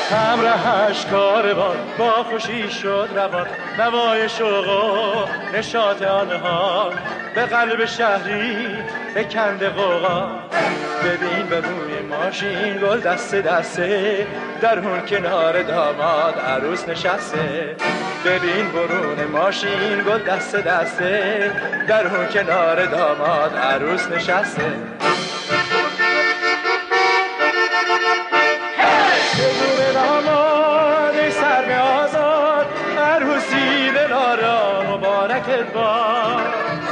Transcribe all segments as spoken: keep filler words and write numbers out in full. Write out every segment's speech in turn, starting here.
همراهش کاروان با خوشی شد روان، نوای شوق و نشاط آنها به قلب شهری بکنده غوغا. ببین به روی ماشین گل دسته دسته، در اون کنار داماد عروس نشسته. ببین برون ماشین گل دسته دسته، در اون کنار داماد عروس نشسته. بگو به داماد ای سر به آزاد، عروسی دلارا مبارکت باد.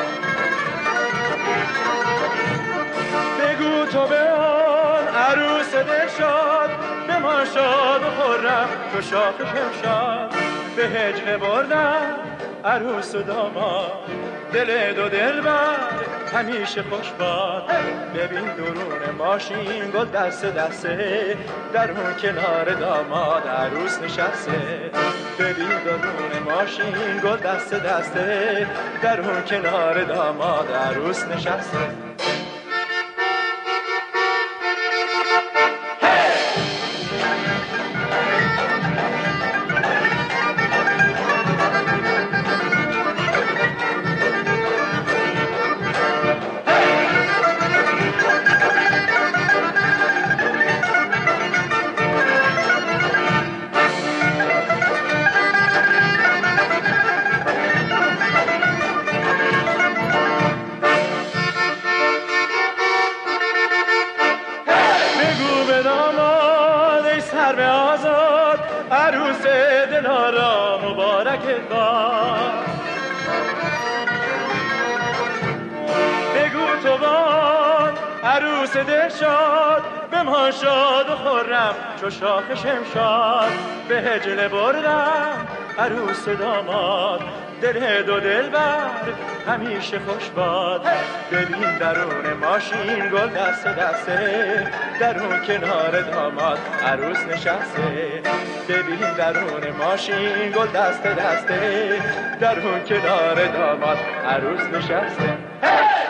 بگو تو به آن عروس دلشاد، بمان شاد و خرم تو شاخشم شاد. به هجله بردم عروس و داماد، دل دو دلبر همیشه خوش باد. ببین درون ماشین گل دسته دسته، در اون کنار داماد عروس نشسته. ببین درون ماشین گل دسته دسته، در اون کنار داماد عروس نشسته. سر به آزاد عروس دلارا مبارکت باد. بگو تو بان عروس دلشاد، بمان شاد و خرم چو شاخ شمشاد. به هجله بردم عروس و داماد، دل دو دلبر همیشه خوش باد. ببین درون ماشین گل دسته دسته، در اون کنار داماد عروس نشسته. ببین درون ماشین گل دسته دسته، در اون کنار داماد عروس نشسته.